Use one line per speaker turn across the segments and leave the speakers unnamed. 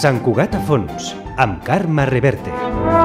Sant Cugat a fons, amb Carme Reverte.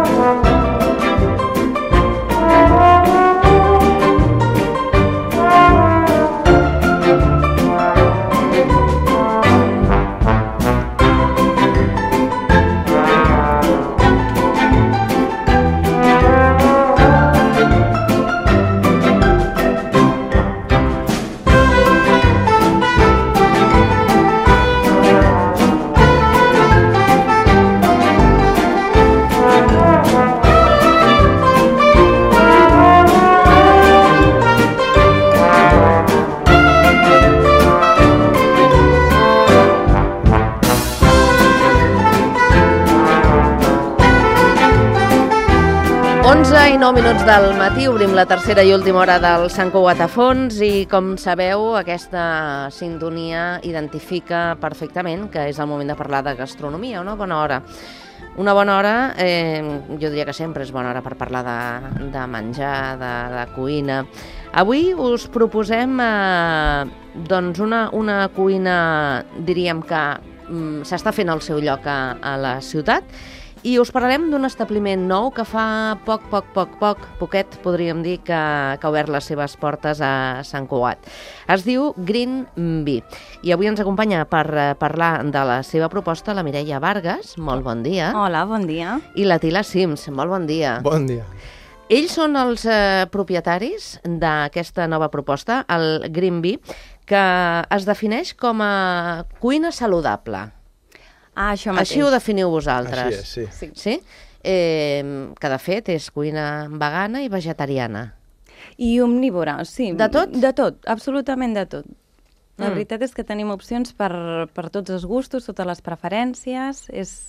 I 9 minuts del matí, obrim la tercera i última hora del Sant Cugat a fons i, com sabeu, aquesta sintonia identifica perfectament que és el moment de parlar de gastronomia, una bona hora. Una bona hora, jo diria que sempre és bona hora per parlar de menjar, de cuina. Avui us proposem doncs una cuina, diríem que s'està fent el seu lloc a la ciutat, i us parlarem d'un establiment nou que fa poquet, podríem dir, que ha obert les seves portes a Sant Cugat. Es diu Green Bee. I avui ens acompanya per parlar de la seva proposta la Mireia Vargas. Molt bon dia.
Hola, bon dia.
I l'Atila Sims. Molt bon dia.
Bon dia.
Ells són els propietaris d'aquesta nova proposta, el Green Bee, que es defineix com a cuina saludable.
Això mateix.
Així ho definiu vosaltres.
Així és, sí.
Sí? Que de fet és cuina vegana i vegetariana.
I omnívora, sí.
De tot?
De tot, absolutament de tot. La veritat és que tenim opcions per tots els gustos, totes les preferències.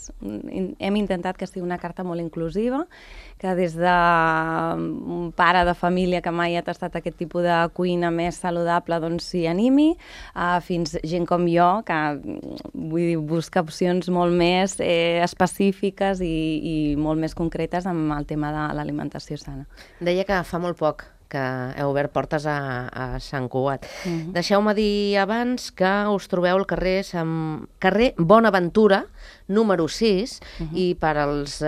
Hem intentat que sigui una carta molt inclusiva, que des d'un pare de família que mai ha tastat aquest tipus de cuina més saludable doncs s'hi animi, fins gent com jo, que vull dir, busca opcions molt més específiques i molt més concretes amb el tema de l'alimentació sana.
Deia que fa molt poc que heu obert portes a Sant Cugat. Deixeu-me dir abans que us trobeu al carrer Bonaventura, número 6, i per als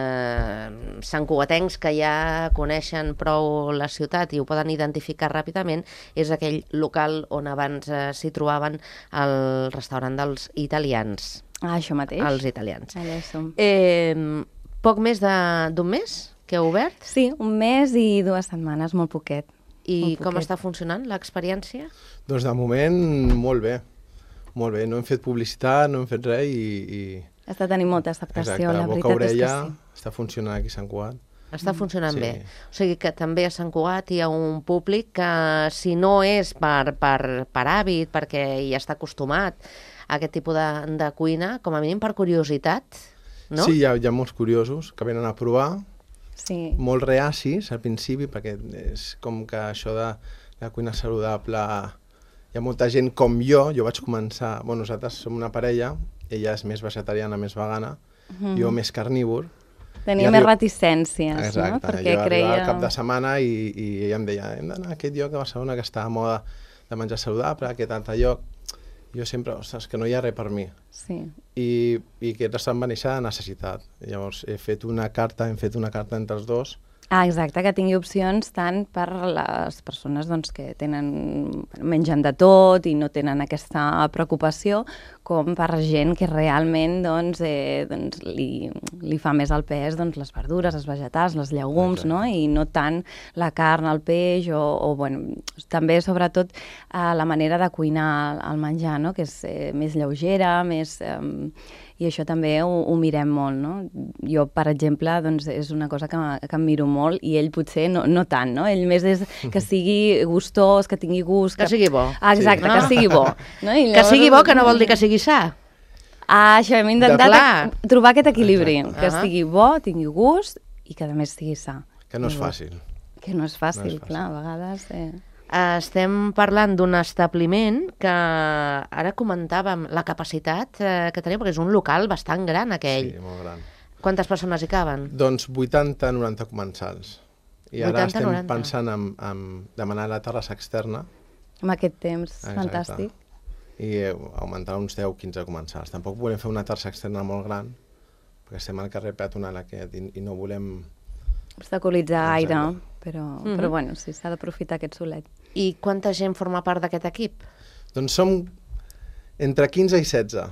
santcugatencs que ja coneixen prou la ciutat i ho poden identificar ràpidament, és aquell local on abans s'hi trobaven el restaurant dels italians.
Això mateix.
Els italians.
Allà som.
Poc més d'un mes que heu obert?
Sí, un mes i 2 setmanes, molt poquet.
I com està funcionant l'experiència?
Doncs de moment molt bé. Molt bé, no hem fet publicitat, no hem fet res i...
Està tenint molta acceptació, la veritat és que sí.
Està funcionant aquí a Sant Cugat.
Està funcionant
Sí.
bé. O sigui que també a Sant Cugat hi ha un públic que, si no és per hàbit, perquè hi està acostumat a aquest tipus de cuina, com a mínim per curiositat, no?
Sí, hi ha molts curiosos que venen a provar,
Sí.
molt reacis al principi, perquè és com que això de la cuina saludable... Hi ha molta gent com jo vaig començar... Bueno, nosaltres som una parella, ella és més vegetariana, més vegana, jo més carnívor.
Tenia més reticències,
exacte,
no? Perquè
jo
creia...
arribava al cap de setmana i ella em deia hem d'anar a aquest lloc a Barcelona que està a moda de menjar saludable, aquest altre lloc. Jo sempre, ostres, que no hi ha res per mi.
Sí.
I aquest restaurant va néixer de necessitat. Llavors hem fet una carta entre els dos.
Exacte, que tingui opcions tant per les persones doncs, que mengen de tot i no tenen aquesta preocupació, com per gent que realment li fa més el pes les verdures, els vegetals, les llegums, no? I no tant la carn, el peix també sobretot la manera de cuinar el menjar, no? Que és més lleugera, més... I això també ho mirem molt, no? Jo, per exemple, és una cosa que em miro molt i ell potser no tant, no? Ell més és que sigui gustós, que tingui gust...
Que sigui bo.
Exacte, que sigui bo. No? I
llavors... Que sigui bo, que no vol dir que sigui sa.
Això, hem intentat trobar aquest equilibri, que sigui bo, tingui gust i que a més sigui sa.
Que no és fàcil.
Que no és fàcil, clar, a vegades...
Estem parlant d'un establiment que ara comentàvem la capacitat que teniu, perquè és un local bastant gran aquell.
Sí, molt gran.
Quantes persones hi caben?
Doncs 80-90 comensals. I ara
80,
estem
90.
pensant en demanar la terrassa externa.
Amb aquest temps,
Exacte.
fantàstic.
i augmentar uns 10-15 comensals. Tampoc volem fer una terça externa molt gran, perquè estem al carrer peatonal aquest i no volem...
Obstaculitzar aire, però bueno, sí, s'ha d'aprofitar aquest solet.
I quanta gent forma part d'aquest equip?
Doncs som entre 15 i 16.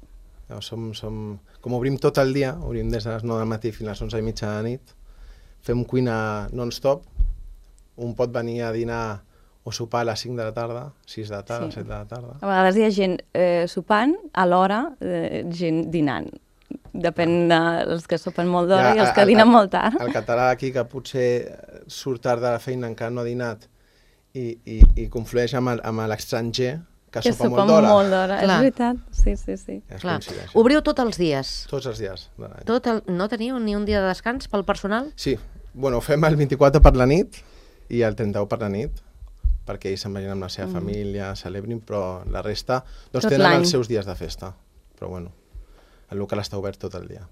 Com obrim tot el dia, obrim des de les 9 del matí fins a les 11:30 de la nit, fem cuina non-stop, un pot venir a dinar o sopar a les 5 de la tarda, 6 de la tarda, 7 de la tarda.
A vegades hi ha gent sopant, alhora gent dinant. Depèn dels que sopen molt d'hora i els que dinen molt tard.
El català aquí, que potser surt tard de la feina, encara no ha dinat, i conflueix amb l'estranger, que sopa molt d'hora.
És veritat, sí.
Clar. Obriu tots els dies?
Tots els dies de l'any.
No teniu ni un dia de descans pel personal?
Sí, bueno, fem el 24 per la nit i el 31 per la nit, perquè ells se'n vagin amb la seva família, celebrin, però la resta doncs tenen els seus dies de festa. Però bueno, el local està obert tot el dia.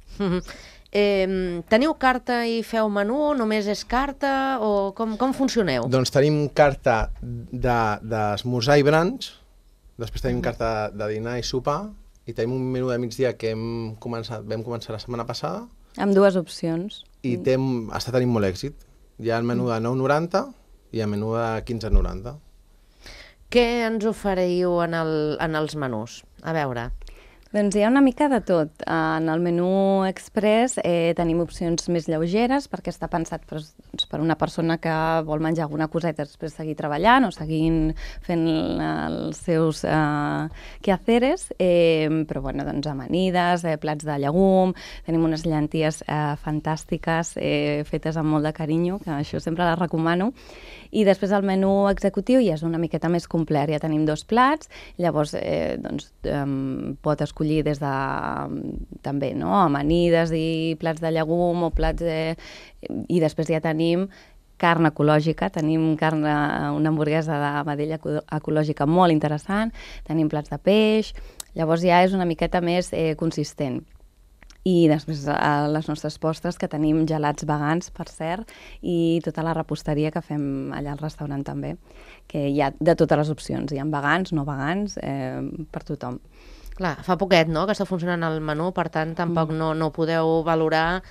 Teniu carta i feu menú? Només és carta? O com funcioneu?
Doncs tenim carta d'esmorzar i brunch, després tenim carta de dinar i sopar, i tenim un menú de migdia que vam començar la setmana passada.
Amb 2 opcions.
I està tenint molt èxit. Hi ha el menú de 9,90 i el menú de 15,90.
Què ens ofereiu en els menús? A veure...
Doncs hi ha una mica de tot. En el menú express tenim opcions més lleugeres perquè està pensat per una persona que vol menjar alguna coseta després seguir treballant o seguint fent els seus quehaceres, però bueno, doncs amanides, plats de llegum, tenim unes llenties fantàstiques fetes amb molt de carinyo, que això sempre les recomano. I després el menú executiu ja és una miqueta més complet, ja tenim 2 plats, llavors pot escollir des de també amanides i plats de llegum o plats i després ja tenim carn ecològica, tenim una hamburguesa de vedella ecològica molt interessant, tenim plats de peix, llavors ja és una miqueta més consistent. I després les nostres postres, que tenim gelats vegans, per cert, i tota la reposteria que fem allà al restaurant també, que hi ha de totes les opcions, hi ha vegans, no vegans, per tothom.
Clar, fa poquet, no?, que està funcionant el menú, per tant, tampoc no podeu valorar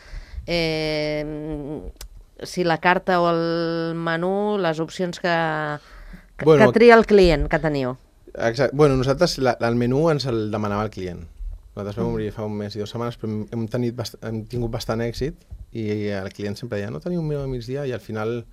si la carta o el menú, les opcions que tria el client que teniu.
Exacte. Bueno, nosaltres el menú ens el demanava el client. Nosaltres vam obrir fa un mes i 2 setmanes, però hem tingut bastant èxit i el client sempre deia, no teniu un menú de migdia, i al final,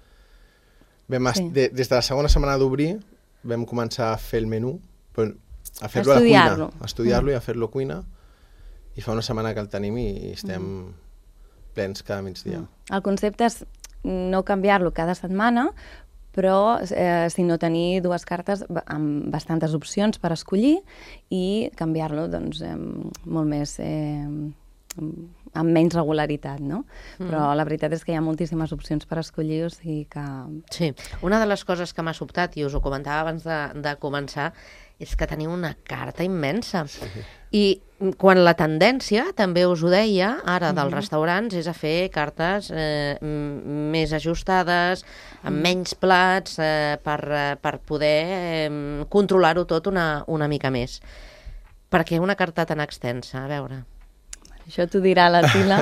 des de la segona setmana d'obrir, vam començar a fer el menú, a fer-lo a la cuina, a estudiar-lo i a fer-lo a cuina, i fa una setmana que el tenim i estem plens cada migdia.
El concepte és no canviar-lo cada setmana, però si no tenir 2 cartes amb bastantes opcions per escollir i canviar-lo doncs molt més amb menys regularitat, no? Però la veritat és que hi ha moltíssimes opcions per escollir, o sigui que...
Sí, una de les coses que m'ha sobtat, i us ho comentava abans de començar, és que teniu una carta immensa. I quan la tendència, també us ho deia, ara dels restaurants, és a fer cartes més ajustades, amb menys plats, per poder controlar-ho tot una mica més. Per què una carta tan extensa? A veure...
Això t'ho dirà la Tila.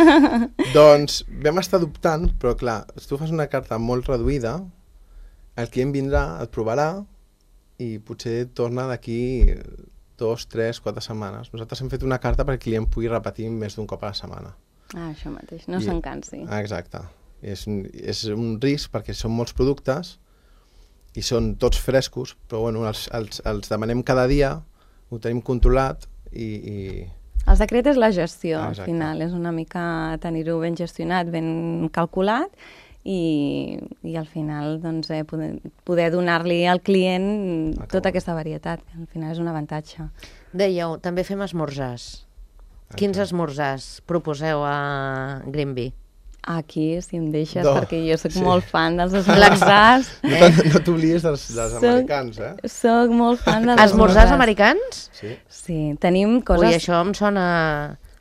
Doncs vam estar dubtant, però clar, si tu fas una carta molt reduïda, el client vindrà, et provarà, i potser torna d'aquí 2, 3, 4 setmanes. Nosaltres hem fet una carta perquè el client pugui repetir més d'un cop a la setmana.
Això mateix, no se'n cansi.
Exacte. És un risc perquè són molts productes i són tots frescos, però bueno, els demanem cada dia, ho tenim controlat i...
El secret és la gestió, al final. És una mica tenir-ho ben gestionat, ben calculat, i al final doncs, poder donar-li al client tota aquesta varietat, que al final és un avantatge.
Dèieu, també fem esmorzars. Quins esmorzars proposeu a Greenbee?
Aquí, si em deixes, perquè jo soc molt fan dels esmorzars.
No t'oblides dels americans, eh?
Soc molt fan dels esmorzars.
Esmorzars americans?
Sí.
Sí, tenim coses...
Ui, això em sona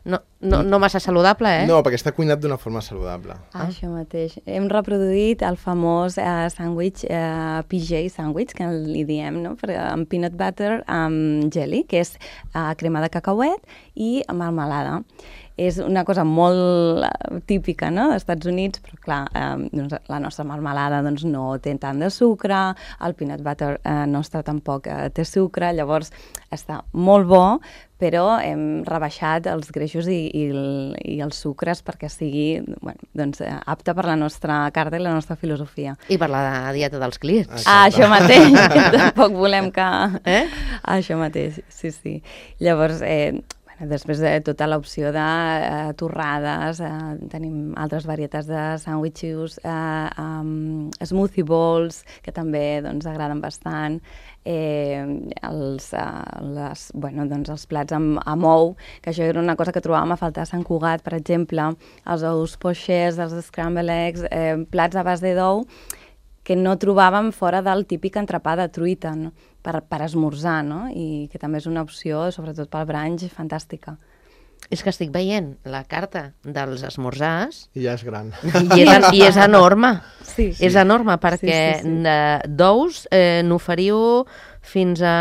No massa saludable, eh?
No, perquè està cuinat d'una forma saludable.
Això mateix. Hem reproduït el famós sàndwich, PJ sandwich, que li diem, no? Amb peanut butter, amb jelly, que és crema de cacauet i marmelada. És una cosa molt típica, no?, dels Estats Units, però clar, doncs, la nostra marmelada doncs, no té tant de sucre, el peanut butter nostre tampoc té sucre, llavors està molt bo, però hem rebaixat els greixos i els sucres perquè sigui doncs, apte per la nostra carta i la nostra filosofia.
I per la dieta dels clients.
Això mateix, que tampoc volem que... Això mateix, sí. Llavors, després de tota l'opció de torrades, tenim altres varietats de sàndwichos, smoothie bowls, que també doncs, agraden bastant, els plats amb ou, que això era una cosa que trobàvem a faltar a Sant Cugat, per exemple, els ous pochés, els scrambled eggs, plats a base d'ou, que no trobàvem fora del típic entrepà de truita, no?, per esmorzar, no?, i que també és una opció, sobretot pel brunch, fantàstica.
És que estic veient la carta dels esmorzars...
I ja és gran.
I és enorme.
Sí.
És enorme, perquè d'ous n'oferiu fins a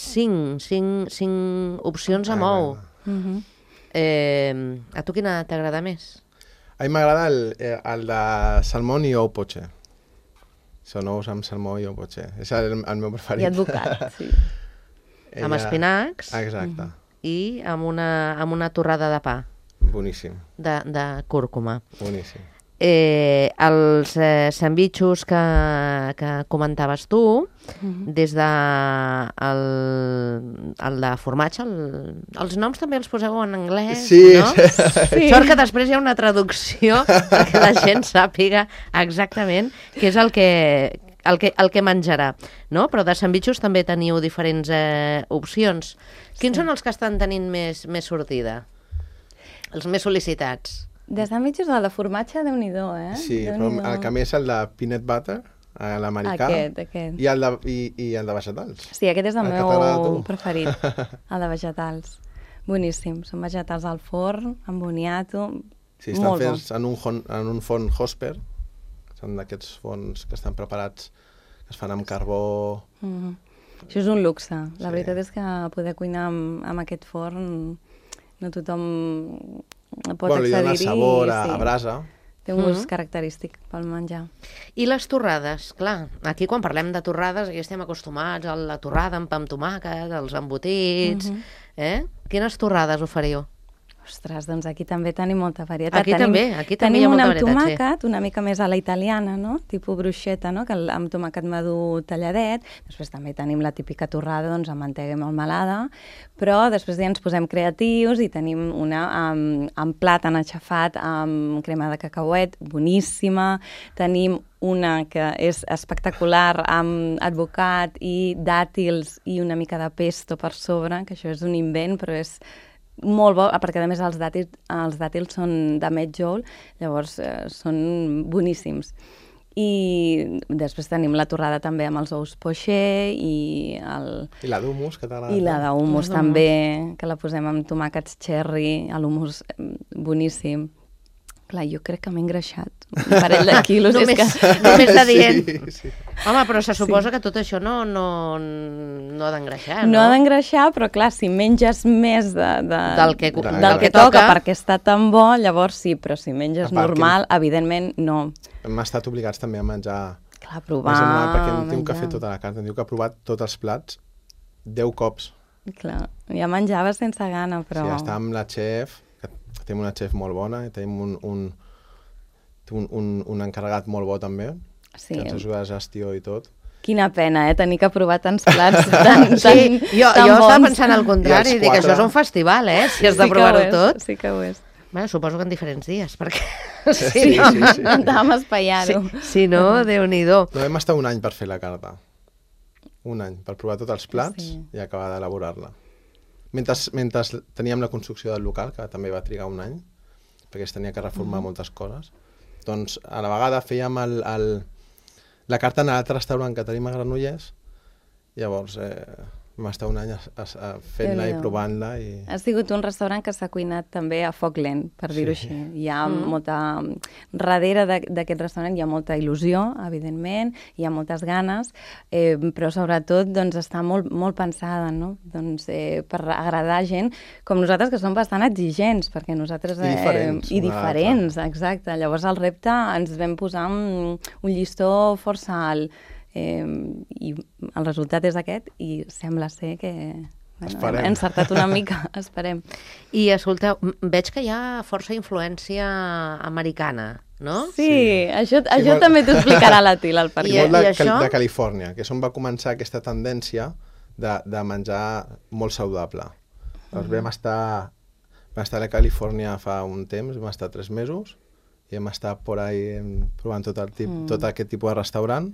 5 opcions amb ou. A tu quina t'agrada més?
A mi m'agrada el de salmón i ou poché. Són ous amb salmó i ou poché. És el meu preferit.
I advocat, sí.
Amb espinacs.
Exacte.
I amb una torrada de pa.
Boníssim.
De cúrcuma.
Boníssim.
Els sandvitxos que comentaves tu, des de el de formatge, els noms també els poseu en anglès, no? Sí. Sort que després hi ha una traducció perquè la gent sàpiga exactament què és el que menjarà, no? Però de sandvitxos també teniu diferents opcions. Quins són els que estan tenint més sortida? Els més sol·licitats?
De sandwiches, el de formatge, Déu-n'hi-do, eh?
Sí, però el que més és el de peanut butter, l'americà,
aquest.
I el de vegetals.
Sí, aquest és el meu preferit, el de vegetals. Boníssim, són vegetals al forn, amb boniato,
sí, estan fets en un forn Hosper, són d'aquests forns que estan preparats, que es fan amb carbó...
Això és un luxe. La veritat és que poder cuinar amb aquest forn no tothom pot accedir-hi.
Li dona sabor a brasa.
Té un gust característic pel menjar.
I les torrades? Clar, aquí quan parlem de torrades, aquí estem acostumats a la torrada amb pa amb tomàquet, els embotits... Quines torrades oferiu?
Ostres, doncs aquí també tenim molta varietat.
Aquí també hi ha molta varietat,
sí. Tenim una amb tomàquet, una mica més a la italiana, no?, tipus bruschetta, no?, que amb tomàquet madur talladet. Després també tenim la típica torrada, doncs, amb mantega i melmelada, però després ja ens posem creatius i tenim una amb plàtan aixafat, amb crema de cacauet, boníssima. Tenim una que és espectacular, amb advocat i dàtils i una mica de pesto per sobre, que això és un invent, però és molt bo, perquè a més els dàtils són de medjool, llavors són boníssims. I després tenim la torrada també amb els ous poché i
la d'hummus, que t'agrada.
I la d'hummus també, que la posem amb tomàquets cherry, l'hummus boníssim. Clar, jo crec que m'he engreixat un parell de quilos.
Només de dient. Sí. Home, però se suposa que tot això no ha d'engreixar, no?
No ha d'engreixar, però clar, si menges més del que toca perquè està tan bo, llavors sí, però si menges normal, evidentment no.
Hem estat obligats també a menjar...
Clar, provar...
Perquè em diu que ha fet tota la carta, em diu que ha provat tots els plats 10 cops.
Clar, ja menjava sense gana, però...
Sí, està amb la xef... Tenim una xef molt bona i tenim un encarregat molt bo també, que ens ajuda a gestió i tot.
Quina pena, tenir que provar tants plats tan bons.
Jo estava pensant al contrari, dic, això és un festival, si has de provar-ho tot.
Sí que ho és.
Bueno, suposo que en diferents dies, perquè...
Sí. Intentàvem espaiar-ho.
Si no, Déu-n'hi-do.
No, vam estar un any per fer la carta. Un any, per provar tots els plats i acabar d'elaborar-la. Mentre teníem la construcció del local, que també va trigar un any, perquè es tenia que reformar moltes coses, doncs a la vegada fèiem la carta en l'altre restaurant que tenim a Granollers, llavors Vam estar un any fent-la i provant-la.
Ha sigut un restaurant que s'ha cuinat també a foc lent, per dir-ho així. Hi ha molta... Darrere d'aquest restaurant hi ha molta il·lusió, evidentment, hi ha moltes ganes, però sobretot doncs, està molt, molt pensada, no? Doncs, per agradar gent com nosaltres, que som bastant exigents, perquè nosaltres...
I diferents.
Exacte. Llavors el repte ens vam posar un llistó força alt, i el resultat és aquest i sembla ser que hem encertat una mica, esperem.
I escolteu, veig que hi ha força influència americana, no?
Sí. Això també t'ho explicarà la Til, el perquè.
I molt de Califòrnia, que és on va començar aquesta tendència de menjar molt saludable. Doncs vam estar a Califòrnia fa un temps, vam estar 3 mesos i hem estat por ahí provant tot aquest tipus de restaurant.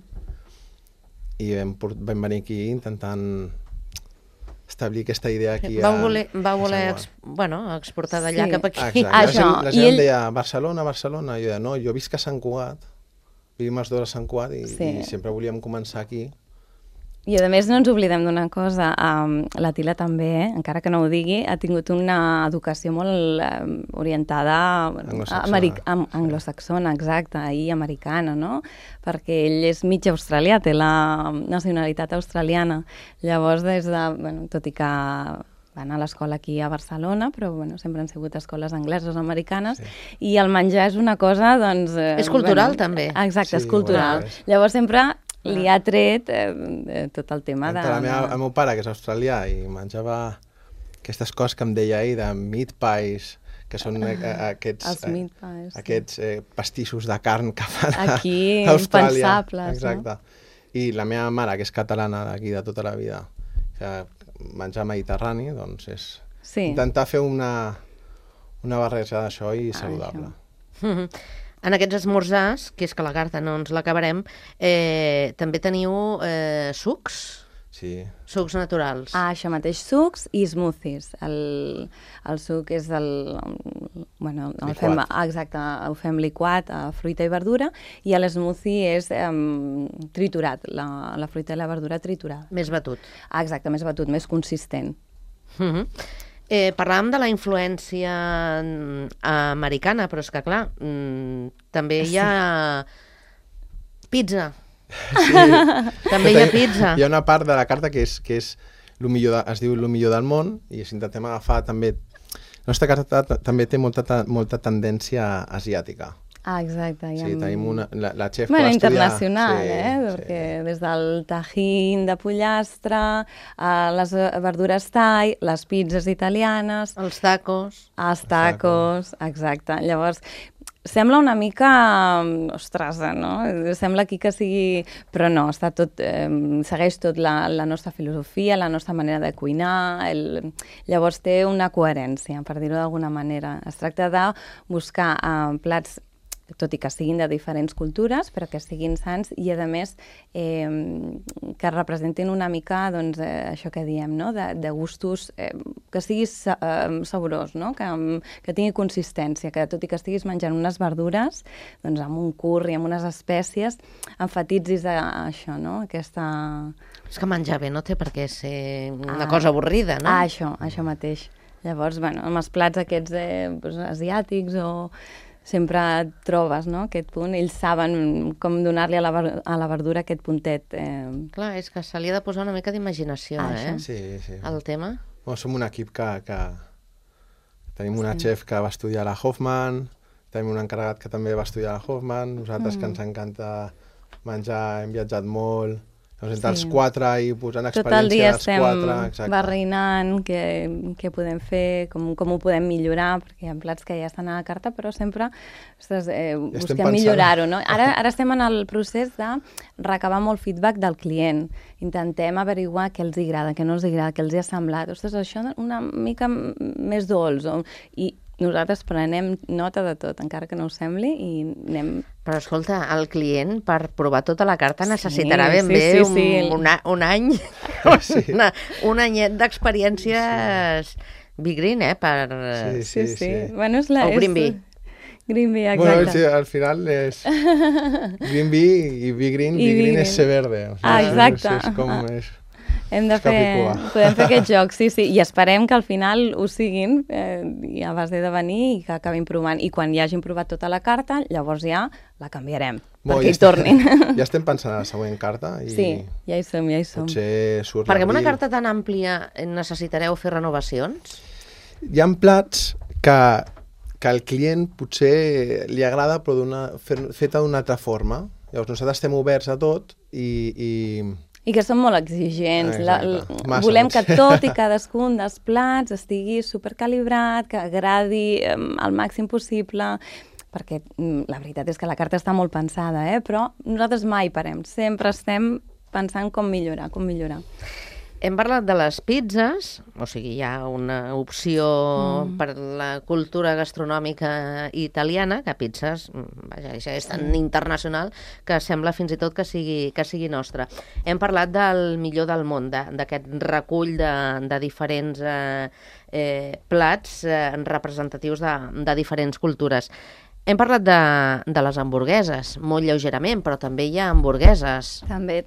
I vam venir aquí intentant establir aquesta idea aquí.
Va voler exportar d'allà cap aquí.
La gent em deia Barcelona, i jo deia, no, jo visc a Sant Cugat, vivim els 2 a Sant Cugat i sempre volíem començar aquí.
I a més no ens oblidem d'una cosa, la Tila també, encara que no ho digui, ha tingut una educació molt orientada anglosaxona, exacte, i americana, no? Perquè ell és mig australià, té la nacionalitat australiana. Llavors, tot i que va anar a l'escola aquí a Barcelona, però sempre han sigut escoles angleses o americanes, i el menjar és una cosa, doncs...
És cultural, també.
Exacte, és cultural. Llavors sempre... li ha tret tot el tema de...
El meu pare, que és australià, i menjava aquestes coses que em deia ell, de meat pies, que són aquests pastissos de carn que fan
aquí,
a Austràlia.
Impensables.
Exacte. I la meva mare, que és catalana d'aquí de tota la vida, que menjar mediterrani, doncs és intentar fer una barreja d'això i saludable.
En aquests esmorzars, que és que la carta no ens l'acabarem, també teniu sucs?
Sí.
Sucs naturals.
Això mateix, sucs i smoothies. El suc és ho fem liquat a fruita i verdura, i l'smoothie és triturat, la fruita i la verdura triturada.
Més batut.
Exacte, més batut, més consistent.
Parlàvem de la influència americana, però és que, clar, també hi ha pizza. També hi ha pizza.
Hi ha una part de la carta que es diu el millor del món, i si intentem agafar també... La nostra carta també té molta tendència asiàtica.
Exacte.
Sí, tenim la xef que va estudiar...
internacional, perquè des del tajín de pollastre, les verdures thai, les pizzas italianes...
Els tacos.
Exacte. Llavors, sembla una mica... Ostres, no? Sembla aquí que sigui... Però no, està tot... segueix tot la nostra filosofia, la nostra manera de cuinar... Llavors té una coherència, per dir-ho d'alguna manera. Es tracta de buscar plats, tot i que siguin de diferents cultures, però que siguin sans i, a més, que representin una mica això que diem, no? De gustos, que sigui saborós, no? Que tingui consistència, que tot i que estiguis menjant unes verdures, doncs amb un curri, amb unes espècies, enfatitzis això, no? Aquesta...
És que menjar bé no té per què ser una cosa avorrida, no?
Això mateix. Llavors, amb els plats aquests asiàtics o... sempre trobes, no?, aquest punt. Ells saben com donar-li a la verdura aquest puntet.
Clar, és que se li ha de posar una mica d'imaginació,
Sí.
El tema.
Som un equip que tenim una xef que va estudiar a la Hoffman, tenim un encarregat que també va estudiar a la Hoffman, nosaltres que ens encanta menjar, hem viatjat molt... Doncs entre els 4 i posant experiència dels 4...
Tot el dia estem barrinant què podem fer, com ho podem millorar, perquè hi ha plats que ja estan a la carta, però sempre busquem millorar-ho, no? Ara estem en el procés de recabar molt feedback del client. Intentem averiguar què els agrada, què no els agrada, què els ha semblat. Ostres, això una mica més dolç. I nosaltres prenem nota de tot, encara que no ho sembli, i anem...
Però escolta, el client, per provar tota la carta, necessitarà ben bé un any, un anyet d'experiències Big Green, per...
Sí. Bueno, és
o Green Bee.
Green Bee, exacte.
Bueno, al final és Green Bee i Big Green. Big Green és ser verde.
Exacte.
És com és...
Podem fer aquest joc, sí, i esperem que al final ho siguin i a base de venir i que acabin provant. I quan ja hagin provat tota la carta, llavors ja la canviarem, perquè hi tornin.
Ja estem pensant en la següent carta.
Sí, ja hi som.
Potser surt
Perquè amb una
l'abril.
carta tan àmplia necessitareu fer renovacions?
Hi ha plats que al client potser li agrada, però feta d'una altra forma. Llavors nosaltres estem oberts a tot
I que som molt exigents. Volem que tot i cadascun dels plats estigui supercalibrat, que agradi al màxim possible, perquè la veritat és que la carta està molt pensada, però nosaltres mai parem. Sempre estem pensant com millorar.
Hem parlat de les pizzas, o sigui, hi ha una opció per la cultura gastronòmica italiana, que pizzas, vaja, això és tan internacional que sembla fins i tot que sigui nostra. Hem parlat del millor del món, d'aquest recull de diferents plats representatius de diferents cultures. Hem parlat de les hamburgueses, molt lleugerament, però també hi ha hamburgueses.
També.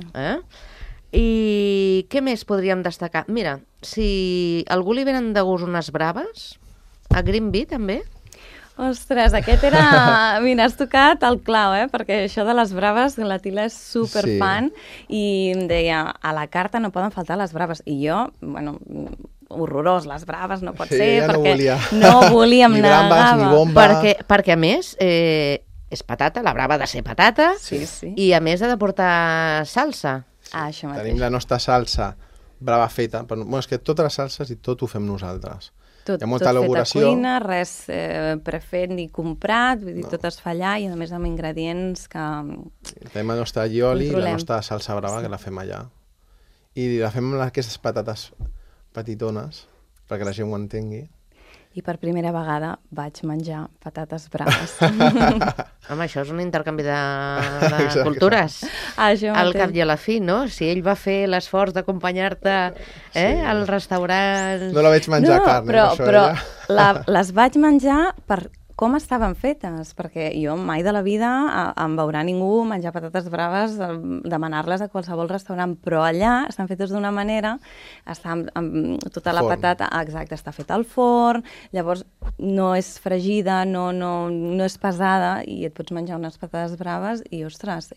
I què més podríem destacar? Mira, si a algú li venen de gust unes braves, a Greenby també?
Ostres, aquest era... Mira, has tocat el clau, perquè això de les braves, la Tila és superfan i em deia, a la carta no poden faltar les braves. I jo, horrorós, les braves no pot ser, perquè no volíem
ni brambes, ni bomba.
Perquè a més, és patata, la brava ha de ser patata, i a més ha de portar salsa.
Això mateix.
Tenim la nostra salsa brava feta, però és que totes les salses i tot ho fem nosaltres.
Tot
hi ha molta elaboració.
Fet a cuina, res prefet ni comprat, vull dir, tot es fa allà i a més amb ingredients que...
Tenim la nostra allioli i la nostra salsa brava, que la fem allà. I la fem amb aquestes patates petitones, perquè la gent ho entengui.
I per primera vegada vaig menjar patates braves.
Home, això és un intercanvi de cultures. Al cap i a la fi, no? Si ell va fer l'esforç d'acompanyar-te al restaurant...
No la vaig menjar carn,
però les vaig menjar per com estaven fetes, perquè jo mai de la vida em veurà ningú menjar patates braves, demanar-les a qualsevol restaurant, però allà estan fetes d'una manera, està amb tota la patata, exacte, està feta al forn, llavors no és fregida, no és pesada, i et pots menjar unes patates braves i, ostres,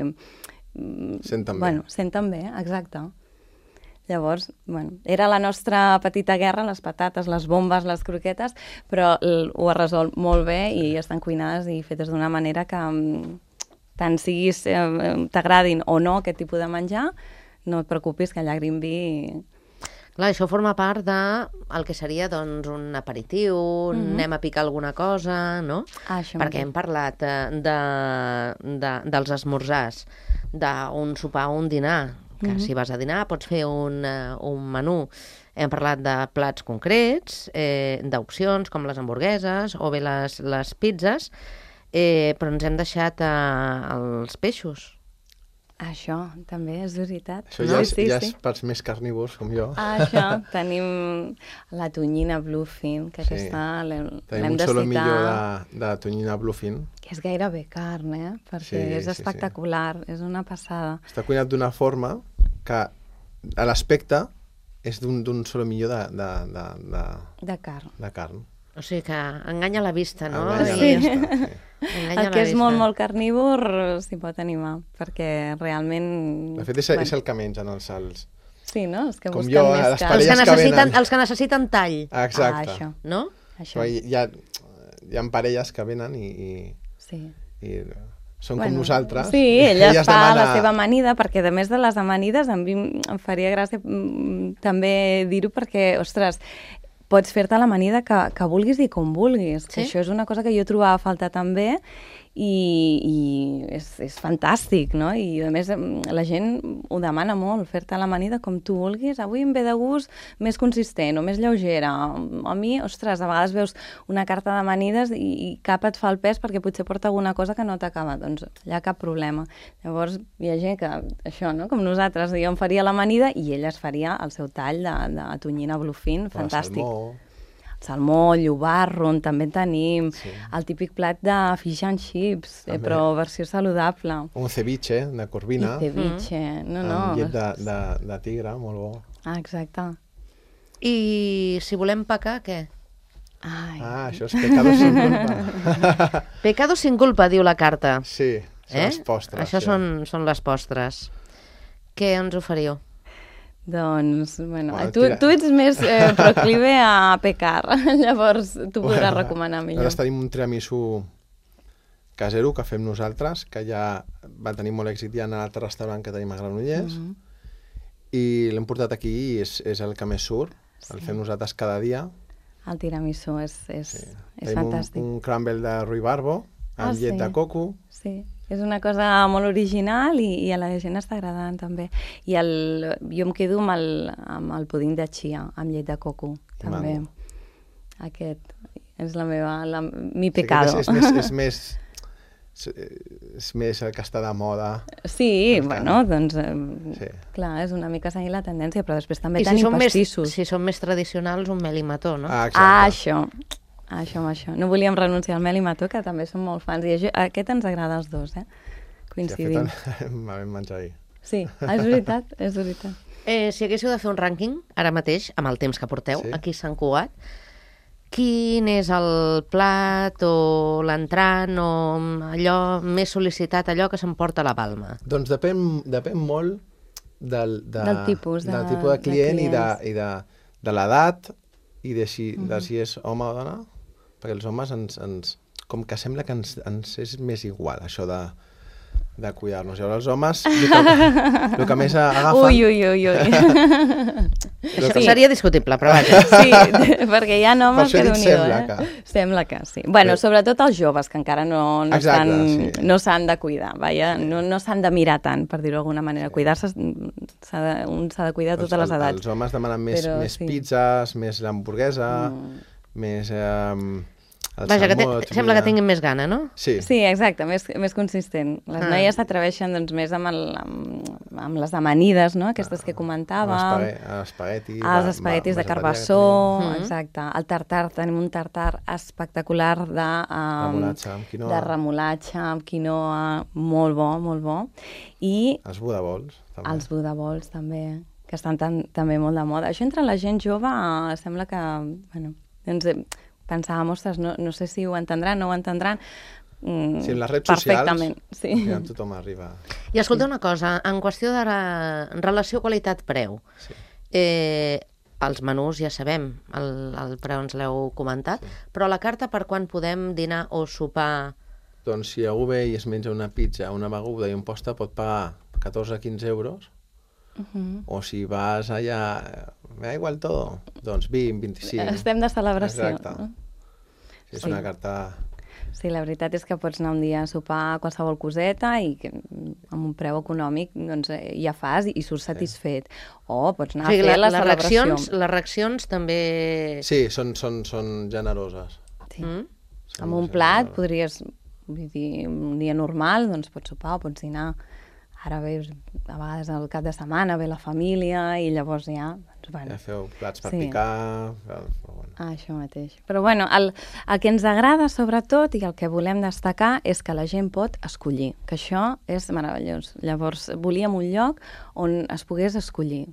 senten bé.
Senten bé, exacte. Llavors, era la nostra petita guerra, les patates, les bombes, les croquetes, però ho ha resolt molt bé i estan cuinades i fetes d'una manera que tant siguis, t'agradin o no aquest tipus de menjar, no et preocupis que allà a Greenby...
Clar, això forma part del que seria doncs, un aperitiu, anem a picar alguna cosa, no? Perquè hem parlat dels esmorzars, d'un sopar o un dinar, que si vas a dinar pots fer un menú. Hem parlat de plats concrets, d'opcions com les hamburgueses o bé les pizzas, però ens hem deixat els peixos.
Això també és veritat.
Això ja és pels més carnívors com jo.
Això, tenim la tonyina bluefin, que aquesta l'hem de citar.
Tenim un solomillo de tonyina bluefin.
Que és gairebé carn, perquè és espectacular, és una passada.
Està cuinat d'una forma que a l'aspecte és d'un solomillo de carn.
O
sigui que enganya la vista, no?
El que és molt carnívor s'hi pot animar, perquè realment...
De fet, és el que mengen els salts.
Sí, no? Els que
com
busquen
jo,
més
carn. Els que necessiten tall.
Exacte.
Això.
No?
Això.
Hi ha parelles que venen i són com nosaltres.
Sí, ella fa la seva amanida, perquè a més de les amanides a mi em faria gràcia també dir-ho perquè, ostres, pots fer-te l'amanida que vulguis i com vulguis. Sí? Això és una cosa que jo trobava a faltar també i és fantàstic, no? I a més la gent ho demana molt, fer-te l'amanida com tu vulguis. Avui em ve de gust més consistent o més lleugera. A mi, ostres, a vegades veus una carta d'amanides i cap et fa el pes perquè potser porta alguna cosa que no t'acaba. Doncs hi ha cap problema. Llavors hi ha gent que, això, no? Com nosaltres, jo em faria l'amanida i ella es faria el seu tall de tonyina bluefin, fantàstic. salmó, llobarro, també en tenim, el típic plat de fish and chips, però versió saludable.
Un ceviche de corvina.
Ceviche,
amb llet de tigre, molt bo.
Ah, exacte.
I si volem pecar, què?
Això és pecado sin culpa.
Pecado sin culpa, diu la carta.
Sí, són les postres.
Això són les postres. Què ens oferiu?
Doncs, bueno, tu ets més proclive a pecar, llavors tu podràs recomanar millor.
Nosaltres tenim un tiramisú casero que fem nosaltres, que ja va tenir molt èxit ja en l'altre restaurant que tenim a Granollers, i l'hem portat aquí i és el que més surt, el fem nosaltres cada dia.
El tiramisú és fantàstic.
Tenim un crumble de ruibarbo amb llet de coco.
Sí. És una cosa molt original i a la gent està agradant també. I jo em quedo amb el puding de chia, amb llet de coco, també. Aquest és mi pecado.
És més el que està de moda.
Sí, bueno, doncs, clar, és una mica seguir la tendència, però després també tenim pastissos.
Si són més tradicionals, un mel i mató, no?
Això. No volíem renunciar al mel i mató, que també som molt fans. I aquest ens agrada als dos, coincidim.
Vam menjar ahir.
Sí, és veritat, és veritat.
Si haguéssiu de fer un rànquing, ara mateix, amb el temps que porteu, aquí a Sant Cugat, quin és el plat o l'entrant o allò més sol·licitat, allò que s'emporta la palma?
Doncs depèn molt del
tipus
de client i de l'edat i de si és home o dona, perquè els homes com que sembla que ens és més igual això de cuidar-nos. Llavors els homes el que més agafen...
Ui.
Això seria discutible, però vaja.
Sí, perquè hi ha homes que
Déu-n'hi-do,
Sembla que sí. Bueno, sobretot els joves, que encara no s'han de cuidar, no s'han de mirar tant, per dir-ho d'alguna manera. Cuidar-se, un s'ha de cuidar a totes les edats.
Els homes demanen més pizzas, més l'hamburguesa, més...
Vaja, que sembla que tinguin més gana, no?
Sí,
exacte, més consistent. Les noies s'atreveixen més amb les amanides, no? Aquestes que comentàvem. Els espaguetis de carbassó, exacte. El tartar, tenim un tartar espectacular de remolatxa amb quinoa, molt bo. I
els budabols, també.
Els budabols, també, que estan també molt de moda. Això entre la gent jove sembla que, doncs... Pensàvem, ostres, no sé si ho entendran, no ho entendran.
Sí, en les redes socials ja tothom arriba.
I escolta una cosa, en qüestió de relació qualitat-preu, els menús ja sabem, el preu ens l'heu comentat, però la carta per quan podem dinar o sopar?
Doncs si algú ve i es menja una pizza, una beguda i un postre, pot pagar 14-15 euros. O si vas allà, me da igual todo, doncs 20-25.
Estem de celebració.
Exacte. És una carta...
Sí, la veritat és que pots anar un dia a sopar qualsevol coseta i amb un preu econòmic doncs, ja fas i surts satisfet. O pots anar a fer la celebració.
Les reaccions també...
Sí, són generoses.
Sí. Amb un plat podries, vull dir, un dia normal, doncs pots sopar o pots dinar. Ara ve, a vegades al cap de setmana, ve la família i llavors ja...
Ja feu plats per picar...
Això mateix. Però bueno, el que ens agrada sobretot i el que volem destacar és que la gent pot escollir, que això és meravellós. Llavors, volíem un lloc on es pogués escollir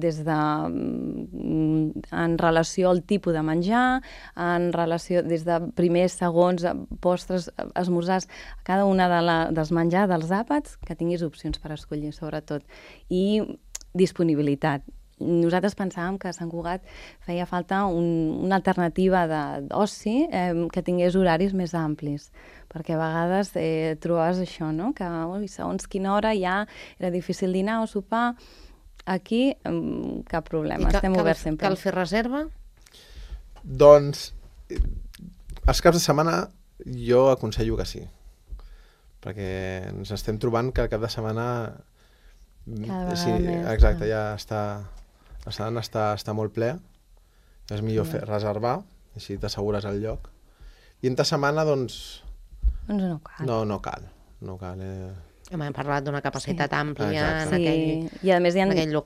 en relació al tipus de menjar, en relació des de primers, segons, postres, esmorzars, cada una dels menjars, dels àpats, que tinguis opcions per escollir, sobretot. I disponibilitat. Nosaltres pensàvem que a Sant Cugat feia falta una alternativa d'oci que tingués horaris més amplis, perquè a vegades trobaves això, no? Que segons quina hora ja era difícil dinar o sopar. Aquí, cap problema, estem oberts sempre.
Cal fer reserva?
Doncs, els caps de setmana jo aconsello que sí, perquè ens estem trobant que el cap de setmana...
Cada vegada més.
Exacte, ja està molt ple, és millor reservar, així t'assegures el lloc. I entre setmana, doncs...
Doncs no cal.
No cal.
Hem parlat d'una capacitat àmplia en
i a més
aquell local.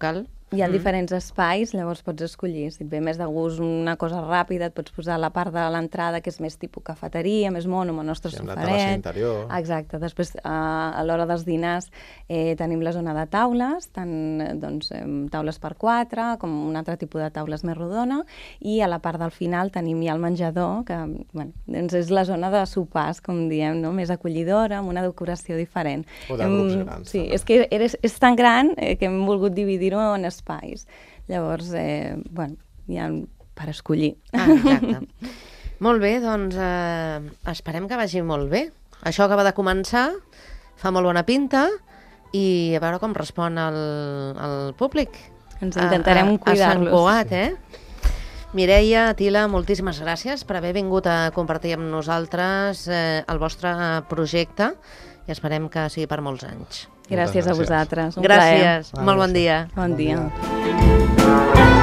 Hi ha diferents espais, llavors pots escollir. Si et ve més de gust una cosa ràpida, et pots posar la part de l'entrada, que és més tipus cafeteria, més mono, amb el nostre
Sí, amb la
soferet.
terrassa interior.
Exacte. Després, a l'hora dels dinars, tenim la zona de taules, tant doncs, taules per 4, com un altre tipus de taules més rodona, i a la part del final tenim ja el menjador, que bueno, doncs és la zona de sopars, com diem, no? Més acollidora, amb una decoració diferent.
O de grups grans.
Sí,
també.
és que és tan gran que hem volgut dividir-ho en espais. Llavors, bueno, hi ha per escollir.
Exacte. Molt bé, doncs esperem que vagi molt bé. Això acaba de començar, fa molt bona pinta, i a veure com respon el públic.
Ens intentarem
A Sant
cuidar-los.
Cugat, Mireia, Tila, moltíssimes gràcies per haver vingut a compartir amb nosaltres el vostre projecte i esperem que sigui per molts anys.
Gràcies a vosaltres. Un
Gràcies,
plaer.
molt bon dia.
Bon dia.